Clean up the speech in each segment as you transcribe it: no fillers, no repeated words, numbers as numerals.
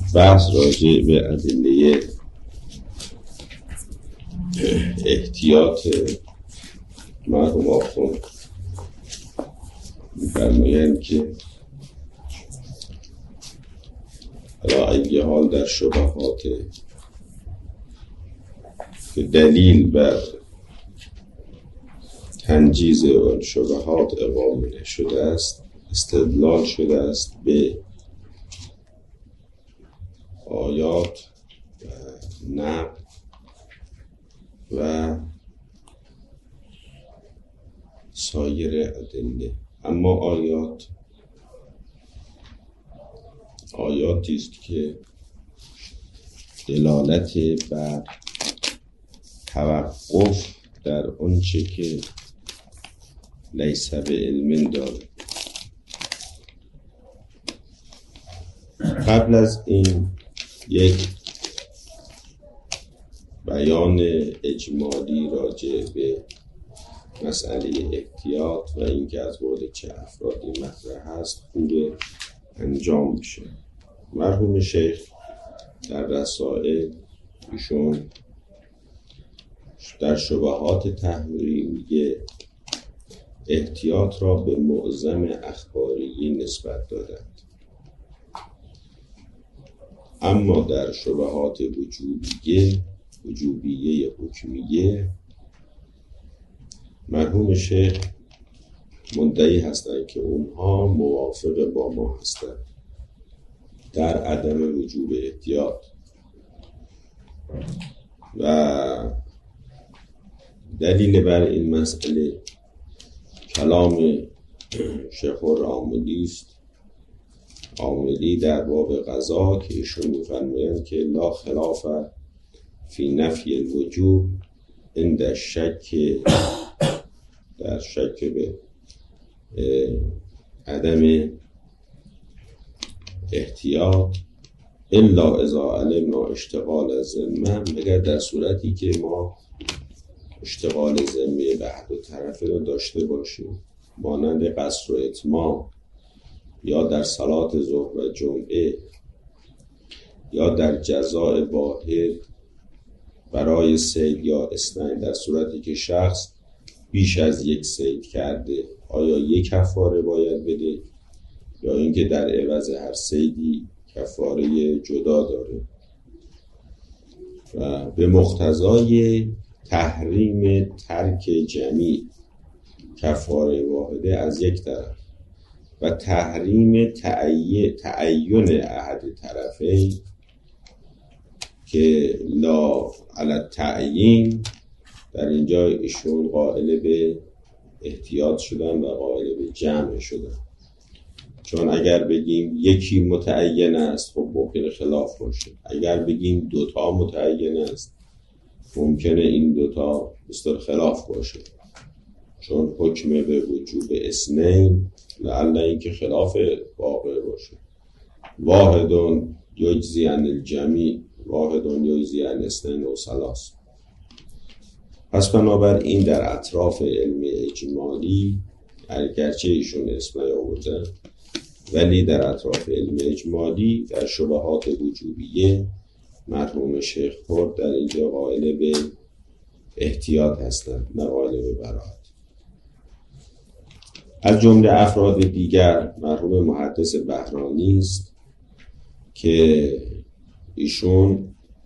بحث راجع به ادله احتیاط مرحوم آخوند می‌فرمایند که علی ای حال در شبهات که دلیل بر تنجیز آن شبهات اقامه شده است، استدلال شده است به آیات و نقل و سایر ادله. اما آیاتی است که دلالت بر توقف در آنچه که لیس بعلم داره. قبل از این یک بیان اجمالی راجع به مسئله احتیاط و اینکه از قول چه افرادی مطرح هست خوب انجام میشه. مرحوم شیخ در رسائل ایشون در شبهات تحریمیه احتیاط را به معظم اخباری نسبت دادند، اما در شبهات وجوبیه حکمیه مرحوم شیخ مدعی هستند که اونها موافق با ما هستند در عدم وجوب احتیاط و دلیل بر این مسئله کلام شیخ العاملی است، عاملی در باب قضا، که ایشون می‌فرمایند که لا خلاف فی نفی الوجوب عند الشک، در شک به عدم احتیاط الا اذا علمنا اشتغال الذمه، مگر در صورتی که ما اشتغال ذمه به دو طرفه رو داشته باشیم، مانند قصر و اتمام یا در صلات ظهر و جمعه یا در جزاء واحد برای صید یا اثنین، در صورتی که شخص بیش از یک صید کرده آیا یک کفاره باید بده یا اینکه در عوض هر صیدی کفاره جدا داره. و به مقتضای تحریم ترک جمیع کفاره واحده از یک طرف و تحریم تعین احد طرفین که لا علی تعیین، در اینجا ایشون قائل به احتیاط شدن و قائل به جمع شدن. چون اگر بگیم یکی متعین است خب ممکنه خلاف باشه، اگر بگیم دوتا متعین است ممکنه این دوتا مستر خلاف باشه، چون حکم به وجوب اثنین لعل این که خلاف واقع باشه. واحدون یجزی عن الجمیع، واحدون یجزی عن اثنین و ثلاث. پس بنابراین در اطراف علم اجمالی اگرچه ایشون اسم نیاوردن ولی در اطراف علم اجمالی در شبهات وجوبیه مرحوم شیخ خورد در اینجا قائل به احتیاط هستند نه قائل به براءت. از جمله افراد دیگر مرحوم محدث بهرانی است که ایشون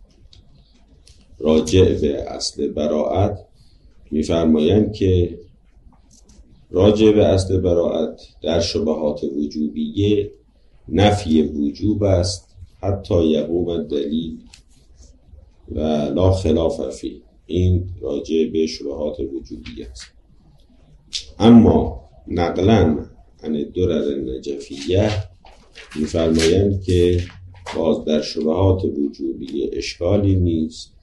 راجع به اصل براءت می‌فرمایند که راجع به اصل براءت در شبهات وجوبیه نفی وجوب است حتی یقوم الدلیل و لا خلاف فی. این راجع به شبهات وجوبیه است. اما نقلا عن الدرر النجفیه می‌فرمایند که باز در شبهات وجوبیه اشکالی نیست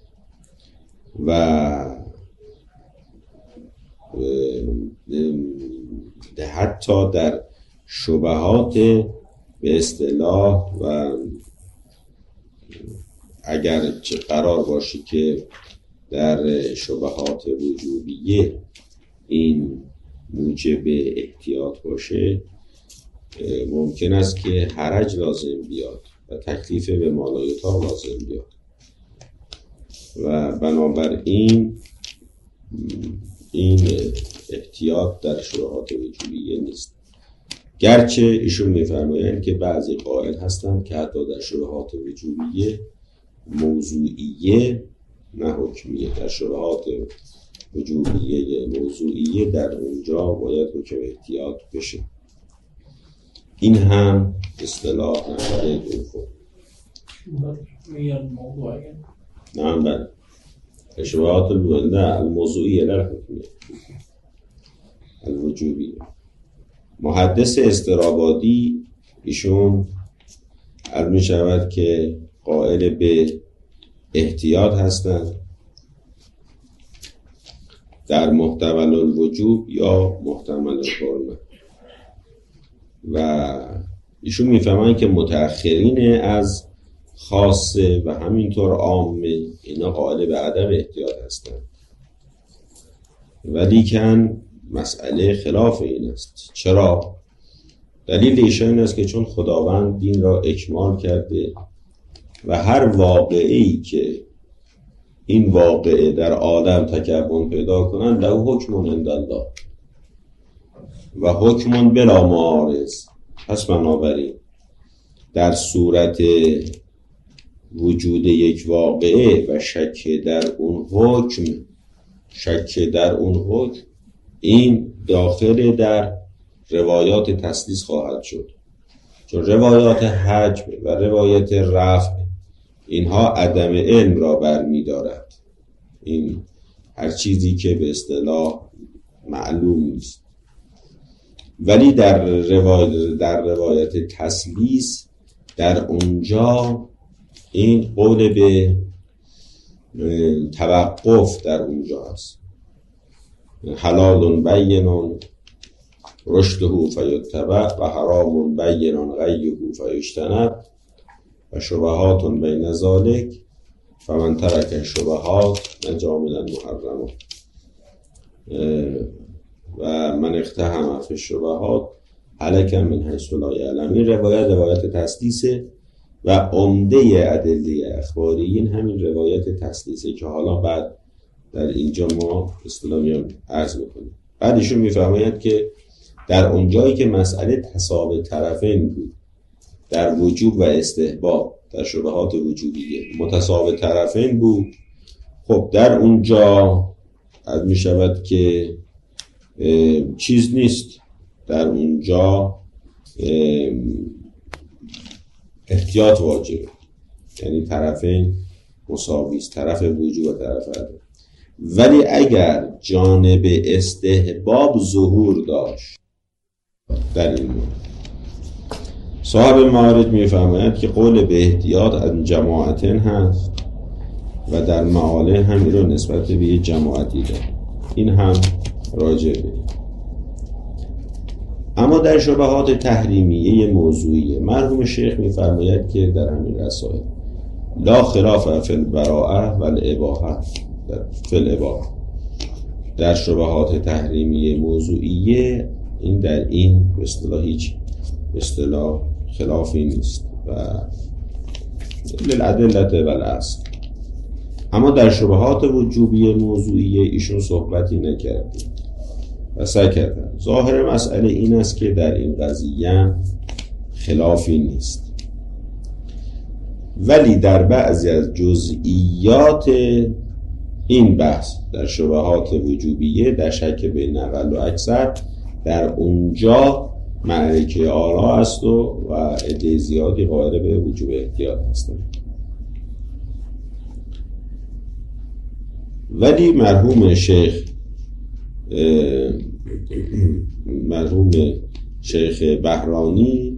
و حتی در شبهات به اصطلاح و اگر چه قرار باشی که در شبهات وجوبیه این موجب احتیاط باشه، ممکن است که حرج لازم بیاد و تکلیف به مالایطاق لازم بیاد و بنابراین این احتیاط در شبهات وجوبیه نیست. گرچه ایشون می‌فرمایند که بعضی قائل هستند که حتی در شبهات وجوبیه موضوعیه نه حکمیه، در شبهات وجوبیه موضوعیه در اونجا باید حکم احتیاط بشه. این هم اصطلاح نمبر دوم. نعم بله شبهات الموضوعیه نه حکمیه الوجوبیه. محدث استرابادی ایشون عرض می شود که قائل به احتیاط هستند در محتمل الوجوب یا محتمل الحرمه و ایشون میفهمن که متأخرین از خاصه و همینطور عامه اینا قائل به عدم احتیاط هستند، ولیکن مسئله خلاف این است. چرا؟ دلیل ایشان این است که چون خداوند دین را اکمال کرده و هر واقعی که این واقعه در عالم تکون پیدا کنند له حکم عند الله و حکم بلا معارض. پس بنابراین در صورت وجود یک واقعه و شک در اون حکم این داخل در روایات تسلیس خواهد شد، چون روایات حجم و روایت رفع اینها عدم علم را برمی دارد. این هر چیزی که به اصطلاح معلوم نیست، ولی در روایت تسلیس در اونجا این قول به توقف در اونجا است. حلال بین رشده فیتبع و حرام بین غیه فیجتنب و شبهات بین ذلک فمن ترک الشبهات نجا من المحرمات و من اقتحم فی الشبهات هلک من حیث لا یعلم. این روایت تسلیسه و عمده ادله اخباریین همین روایت تسلیسه که حالا بعد در اینجا ما اصطلاحاً عرض میکنیم. بعد ایشون میفرماید که در اونجایی که مسئله تساوی طرفین بود در وجوب و استحباب در شبهات وجوبیه متساوی طرفین بود، خب در اونجا عرض می شود که چیز نیست، در اونجا احتیاط واجبه، یعنی طرفین مساویست، طرف وجوب و طرف عدم. ولی اگر جانب استحباب ظهور داشت در این مورد، صاحب معارج میفرماید که قول به احتیاط از جماعتن هست و در معاله هم این رو نسبت به یه جماعتی داره، این هم راجع به. اما در شبهات تحریمیه موضوعیه مرحوم شیخ میفرماید که در همین رسائل لا خلاف فی البراءه و الاباحه فی الاباحه، در شبهات تحریمیه موضوعیه این در این به اصطلاح هیچ به اصطلاح خلافی نیست و للعدلة و الاصل. اما در شبهات وجوبیه موضوعیه ایشون صحبتی نکرده و سکت. ظاهر مسئله این است که در این قضیه خلافی نیست، ولی در بعضی از جزئیات این بحث در شبهات وجوبیه در شک بین اقل و اکثر در اونجا معرکه آرا است و عده زیادی قائل به وجوب احتیاط هستند. ولی مرحوم شیخ بهرانی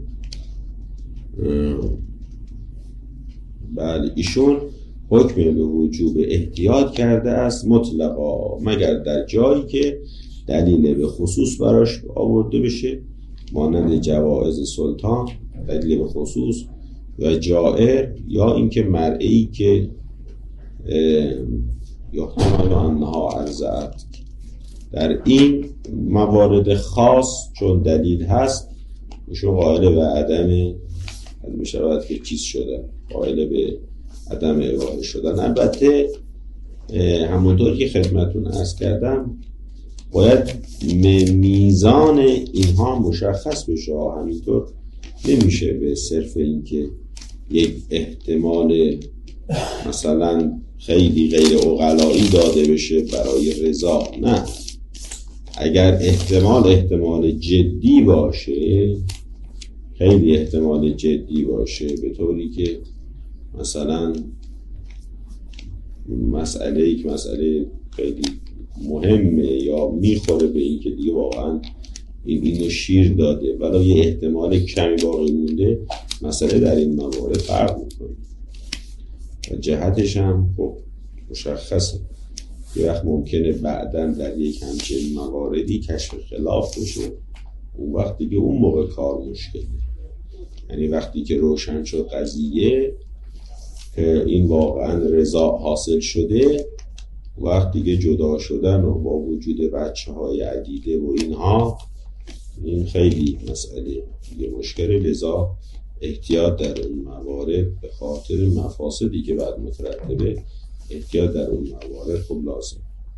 بله ایشون حکم به وجوب احتیاط کرده است مطلقا، مگر در جایی که دلیل به خصوص براش آورده بشه، مانند جوائز سلطان دلیل به خصوص و جائر، یا اینکه مرئی که یحتمل انها ارزعت. در این موارد خاص چون دلیل هست ایشون قائل به عدم از می شود که چیز شدن، قائل به عدم اباحه شدن. البته همونطور که خدمتون عرض کردم باید میزان اینها مشخص بشه. همینطور نمیشه به صرف اینکه یک احتمال مثلا خیلی غیر عقلایی داده بشه برای رضا. نه، اگر احتمال جدی باشه، خیلی احتمال جدی باشه، به طوری که مثلا مسئله خیلی مهمه یا میخوره به این که دیگه واقعا اینو شیر داده، برای احتمال کمی باقی مونده، مسئله در این موارد فرق میکنه و جهتش هم خب مشخصه. یه وقت ممکنه بعداً در یک همچین مواردی کشف خلاف بشه، اون وقت دیگه اون موقع کار مشکله. یعنی وقتی که روشن شد قضیه که این واقعا رضا حاصل شده، وقتی که جدا شدن و با وجود بچه‌های عدیده و اینها، این خیلی مسئله یه مشکل. لذا احتیاط در اون موارد به خاطر مفاسدی که بعد مترتبه، احتیاط در اون موارد خب لازم.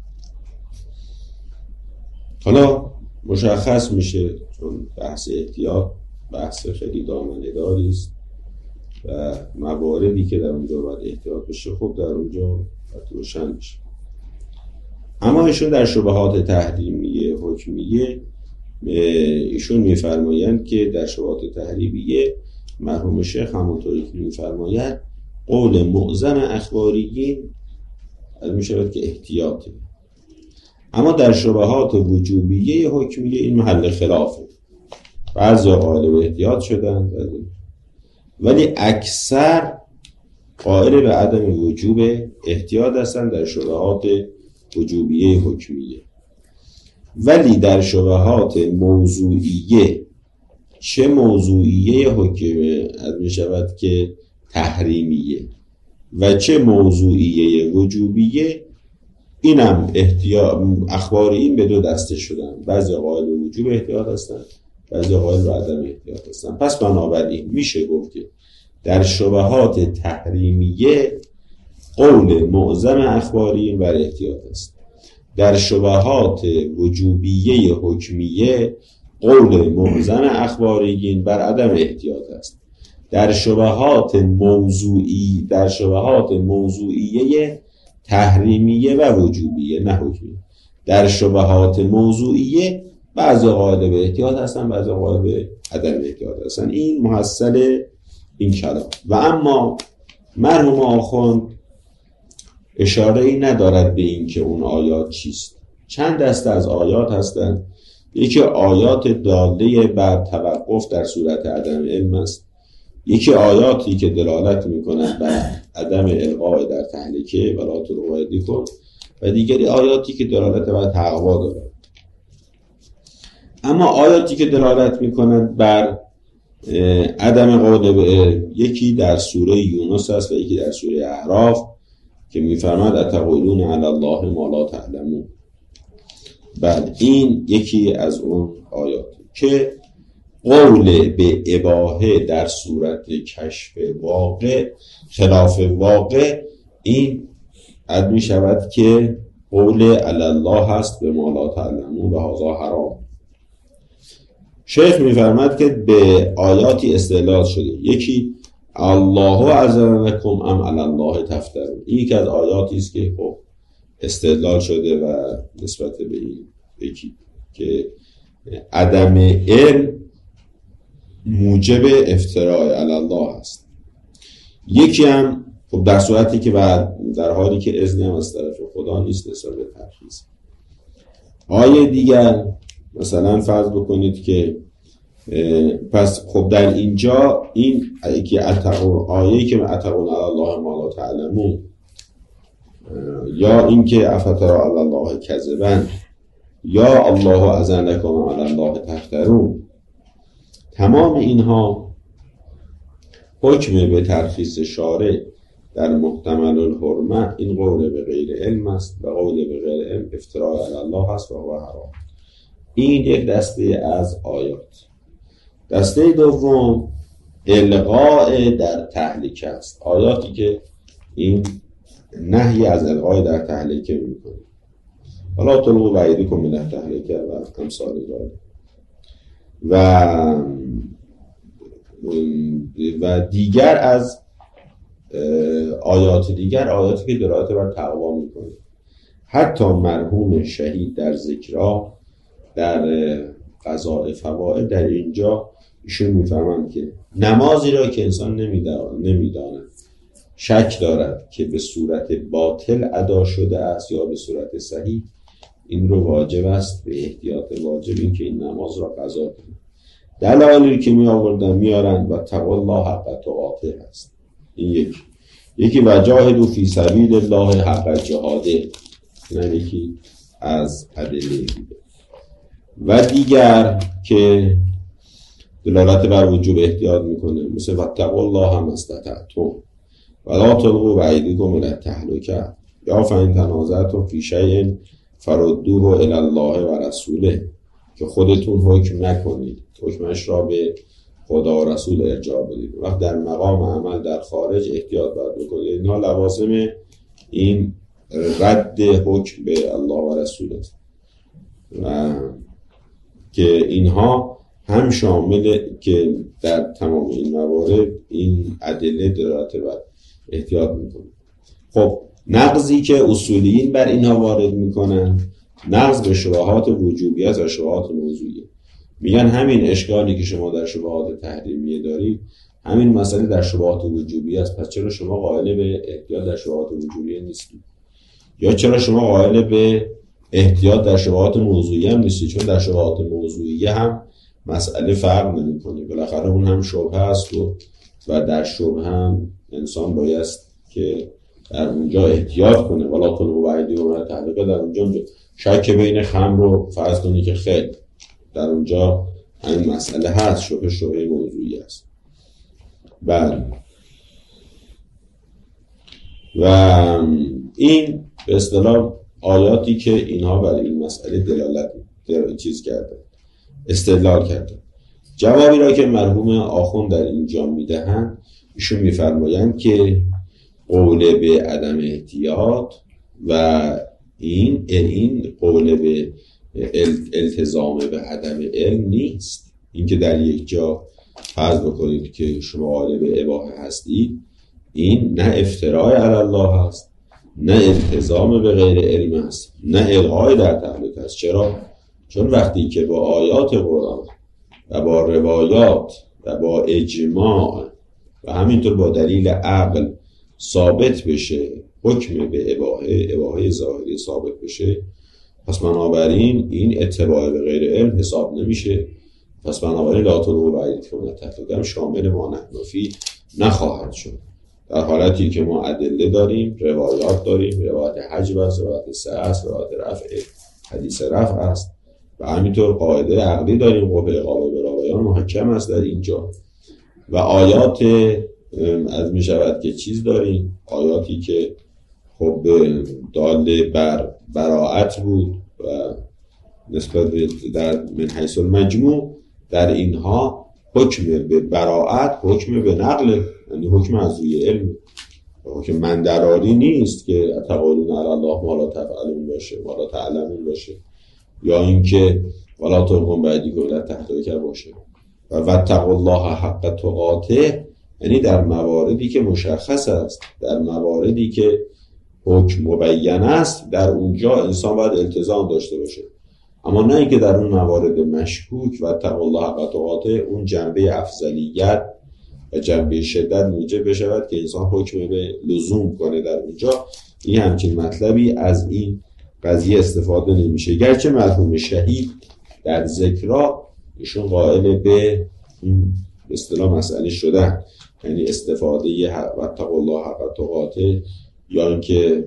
حالا مشخص میشه، چون بحث احتیاط بحث خیلی دامنه‌داری است و مواردی که در اونجا باید احتیاط بشه خب در اونجا باید روشن بشه. اما ایشون در شبهات تحریمیه حکمیه ایشون میفرمایند که در شبهات تحریمیه مرحوم شیخ همونطوری که میفرماید قول معظم اخباریین از میشود که احتیاطه، اما در شبهات وجوبیه حکمیه این محل خلافه. بعضی قائل به احتیاط شدن ولی اکثر قائل به عدم وجوب احتیاط هستند در شبهات وجوبیه حکمیه. ولی در شبهات موضوعیه، چه موضوعیه حکمیه از می شود که تحریمیه و چه موضوعیه وجوبیه، اینم اخبار این به دو دسته شدن. بعضی قائل به وجوب احتیاط هستند، بعضی قائل به عدم احتیاط هستند. پس بنابراین میشه گفت که در شبهات تحریمیه قول معظم اخبارین بر احتیاط است، در شبهات وجوبیه حکمیه قول معظم اخبارین بر عدم احتیاط است. در شبهات موضوعیه تحریمیه و وجوبیه نه حکمیه، در شبهات موضوعیه بعضی قائل به احتیاط هستن، بعضی قائل به عدم احتیاط هستن. این محصل این کلام. و اما مرحوم آخوند اشاره ای ندارد به این که اون آیات چیست. چند دسته از آیات هستند. یکی آیات داله بر توقف در صورت عدم علم است، یکی آیاتی که دلالت میکنند بر عدم القاء در تهلکه ولا تلقوا بایدیکم، و دیگری آیاتی که دلالت بر تقوا دارند. اما آیاتی که دلالت میکنند بر عدم قول به یکی در سوره یونس است و یکی در سوره اعراف که میفرماد اتقولون علی الله ما لا تعلمون. بعد این یکی از اون آیات که قول به اباحه در صورت کشف واقع خلاف واقع، این عد می شود که قول علی الله هست به ما لا تعلمون و هذا حرام. شیخ میفرماد که به آیاتی استدلال شده، یکی الله اذن لکم ام علی الله تفترون، این یکی از آیاتی است که خب استدلال شده و نسبت به این یکی که عدم علم موجب افتراء علی الله است. یکی هم خب در صورتی که در حالی که اذن هم از طرف خدا نیست نسبت به ترخیص. آیه دیگر مثلا فرض بکنید که پس خب در اینجا این که آیه‌ای که اتقون علی الله ما لا تعلمون یا این که افترا علی الله کذبا یا الله اذن لکم علی الله تفترون، تمام اینها حکم به ترخیص شارع در محتمل الحرمه این قول به غیر علم است و قول به غیر علم افتراء علی الله است و هو حرام. این یک دسته از آیات. دسته دوم القاء در تهلکه است. آیاتی که این نهی از القاء در تهلکه میکنه. ولا تلقوا بایدیکم من التهلکه و امثال ذلک. و دیگر از آیات دیگر، آیاتی که دلالت بر تقوا میکنه. حتی مرحوم شهید در ذکرها در قضاء فوائد در اینجا ایشون میفرمند که نمازی را که انسان نمیداند، شک دارد که به صورت باطل ادا شده است یا به صورت صحیح، این رو واجب است به احتیاط واجب این که این نماز را قضا کنه. دلایلی که میارن و تقوا الله حق تقاته هست. این یکی وجاهدوا فی سبیل الله حق جهاده، این یکی از ادله دیگه. و دیگر که دلالت بر وجوب احتیاط میکنه، مثل واتقوا الله ما استطعتم ولا تلقوا بایدیکم الی التهلکه یا فان تنازعتم فی شیء فردوه الی الله و رسوله، که خودتون حکم نکنید، حکمش را به خدا و رسول ارجاع بدید. وقت در مقام عمل در خارج احتیاط باید بکنید. اینها لوازم این رد حکم به الله و رسول است و که اینها هم شامل که در تمام این موارد این ادله دلالت بر احتیاط میکنه. خب نقضی که اصولیین بر اینها وارد میکنن، نقض به شبهات وجوبیه و شبهات موضوعیه. میگن همین اشکالی که شما در شبهات تحریمیه دارید، همین مسئله در شبهات وجوبیه است. پس چرا شما قائل به احتیاط در شبهات وجوبیه نیستید؟ یا چرا شما قائل به احتیاط در شبهات موضوعیه هم نیستید؟ چون در شبهات موضوعیه هم مسئله فرق نمی‌کنه، بالاخره اون هم شبهه است و در شبهه هم انسان باید که در اونجا احتیاط کنه. ولا تلقوا بایدیکم الی التهلکه، در اونجا شک بین خمر رو فرض کنی که خیلی در اونجا همین مسئله هست، شبهه موضوعی است. بله. و این به اصطلاح آیاتی که اینها برای این مسئله دلالت استدلال کرده. جوابی را که مرحوم آخوند در اینجا میدهند، ایشون میفرمایند که قول به عدم احتیاط و این قول به التزام به عدم علم نیست. این که در یک جا فرض بکنید که شما قائل به اباحه هستید، این نه افتراء علی الله هست، نه التزام به غیر علم است، نه الغای در تهلکه است. چرا؟ چون وقتی که با آیات قرآن و با روایات و با اجماع و همینطور با دلیل عقل ثابت بشه، حکم به اباحه ظاهری ثابت بشه، پس بنابراین این اتباع به غیر علم حساب نمیشه. پس بنابراین لا تلقوا بایدیکم الی التهلکه شامل ما نحن فیه نخواهد شد. در حالتی که ما ادله داریم، روایات داریم، روایت حجب است، روایت سه است، روایت رفع، حدیث رفع است و همینطور قاعده عقلی داریم، قوه اقامه براویان محکم است در اینجا. و آیات از می شود که چیز داریم، آیاتی که خب دال بر براءت بود و نسبت در من حیث المجموع در اینها حکم به براءت حکم به نقل، یعنی حکم از روی علم، حکم مندراری نیست که تقولون علی الله ما لا تفعلون باشه، ما لا تعلمون باشه، یا اینکه ولا تلقوا بایدیکم الی التهلکه باشه. و واتقوا الله حق تقاته، یعنی در مواردی که مشخص است، در مواردی که حکم مبین است، در اونجا انسان باید التزام داشته باشه. اما نه اینکه در اون موارد مشکوک و واتقوا الله حق تقاته اون جنبه افضلیت و جنبه شدت موجب بشود که انسان حکم به لزوم کنه در اونجا. این همچین مطلبی از این قضیه استفاده نمیشه. گرچه مرحوم شهید در ذکرها ایشون قائل به اصطلاح مسئله شده، یعنی استفاده واتقوا الله حق تقاته یا اینکه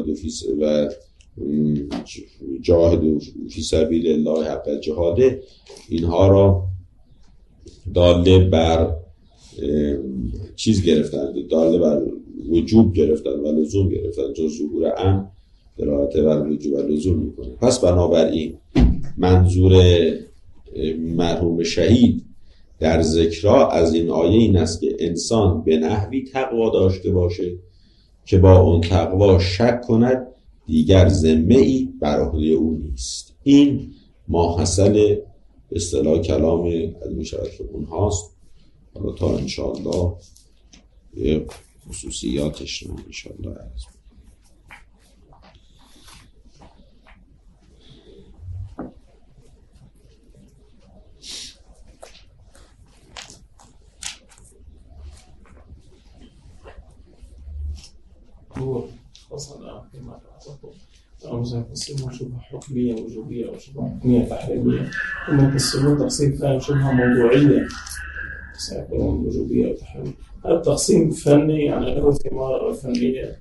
جاهدوا فی سبیل الله حق جهاده، اینها را داله بر چیز گرفتن، داله بر وجوب گرفتن و لزوم گرفتن، چون ظهور امر دلالت بر وجوب و لزوم میکنه. پس بنابراین منظور مرحوم شهید در ذکرها از این آیه این است که انسان به نحوی تقوا داشته باشه که با اون تقوا شک کند دیگر ذمه‌ای بر عهده او نیست. این ماحصل به اصطلاح کلام علم شرف اونهاست. حالا تا انشاءالله یه خصوصیاتش رو انشاءالله عرض هو خاصة فيما تعرضه يقسمون شبهة حكمية وجوبية أو شبهة حكمية تحريمية، ثم يقسمون تقسيم ثاني شبهة موضوعية سيكون وجوبية أو تحريمية. هذا التقسيم فني يعني له ثمار فنية.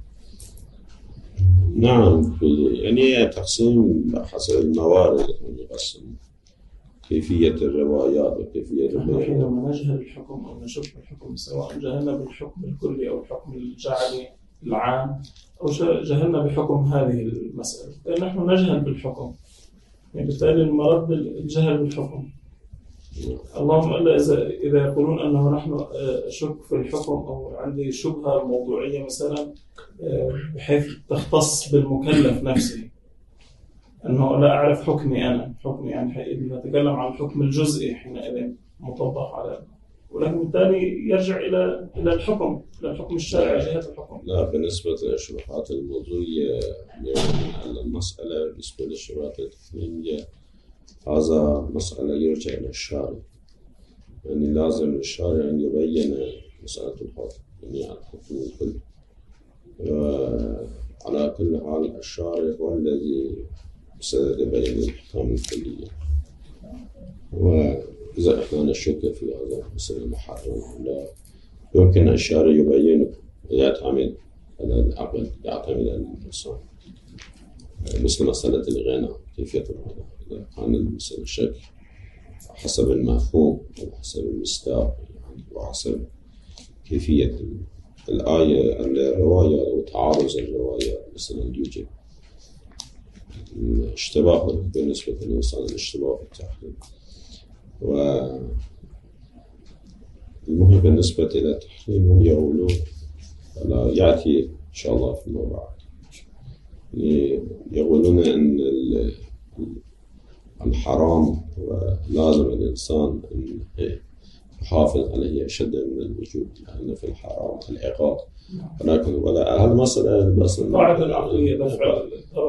نعم، يعني تقسيم حسب الموارد يقسم كيفية الروايات وكيفية نحن حينما نجهل الحكم أو نشك الحكم سواء جهلنا بالحكم الكلي أو الحكم الجعلي العام أو جهلنا بحكم هذه المسألة، فنحن نجهل بالحكم، يعني بالتالي المرد الجهل بالحكم. اللهم إلا إذا يقولون أنه نحن شك في الحكم أو عندي شبهة موضوعية مثلا بحيث تختص بالمكلف نفسه، أنه لا أعرف حكمي أنا، حكمي يعني نتكلم عن الحكم الجزئي حينئذ مطبق على، ولكن بالتالي يرجع إلى الحكم، إلى الحكم الشرعي، جهة الحكم. لا، بالنسبة للشبهات الموضوعية يعني المسألة بالنسبة للشبهات التقنية هذا مسألة يرجع إلى الشارع، يعني لازم الشارع أن يبين مسألة الحكم، يعني الحكم الكلي. على كل حال الشارع هو الذي سيبين الأحكام الكلية، وإذا إحنا نشك في هذا المسألة محرم لا يمكن الشارع يبينه، يعتمد على العقل، يعتمد على الإنسان، مثل مسألة الغنى، كيفية الغنى إذا كان المسألة شك حسب المفهوم وحسب المصداق يعني وحسب كيفية الآية الرواية أو تعارض الرواية مثلا يوجد اشتباه بالنسبة للإنسان، الاشتباه في التحريم. والمهم بالنسبة إلى التحريم هم يقولون ولا يأتي إن شاء الله فيما بعد، يقولون أن الحرام ولازم الإنسان أن يحافظ عليه أشد من الوجود، لأن في الحرام العقاب، ولكن ولا هذا مسألة بس قاعدة العقلية دفع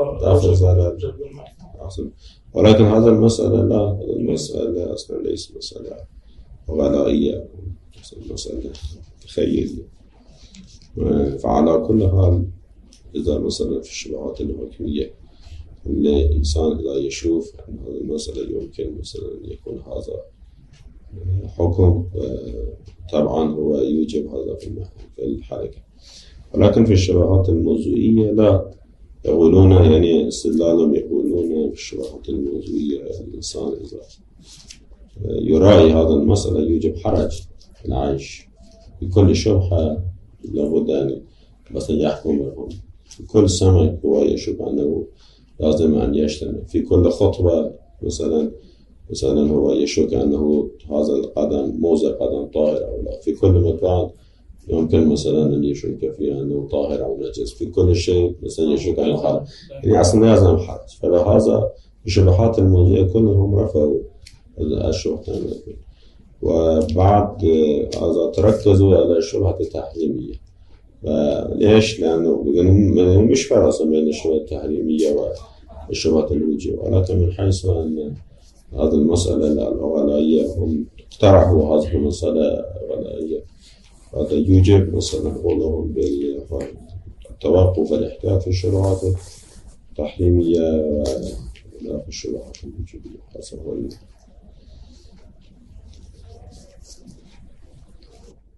ولكن هذا المسألة لا، هذا المسألة أصلا ليس مسألة غلائية، مسألة تخيلية. فعلى كل حال إذا مثلا في الشبهات الحكمية الإنسان إذا يشوف أن هذه المسألة يمكن مثلا يكون هذا حكم، طبعا هو يوجب هذا في الحركة. ولكن في الشبهات الموضوعية لا، يقولون يعني استدلالهم يقولون في الشبهات الموضوعية الإنسان إذا يراعي هذا المسألة يوجب حرج في العيش، بكل شبهة لابد أن مثلا يحكم لهم، في كل سمك هو يشوف أنه لازم أن يجتنب، في كل خطوة مثلا هو يشك أنه هذا القدم موضع قدم طاهر أو لا، في كل مكان يمكن مثلا أن يشك فيه أنه طاهر أو نجس، في كل شيء مثلا يشك أنه حرج، يعني أصلا لازم حرج. فلهذا الشبهات الموضوعية كلهم رفعوا الشبهة، وبعد هذا تركزوا على الشبهة التحريمية. ليش؟ لأنه مش فرق بين الشبهة التحريمية والشبهة الوجوبية، ولكن من حيث أن هذه المسألة الغلائية هم اقترحوا هذه المسألة الغلائية، هذا يوجب مثلا قولهم بالتوقف والاحتياط في الشبهات التحريمية ولا في الشبهات الوجوبية.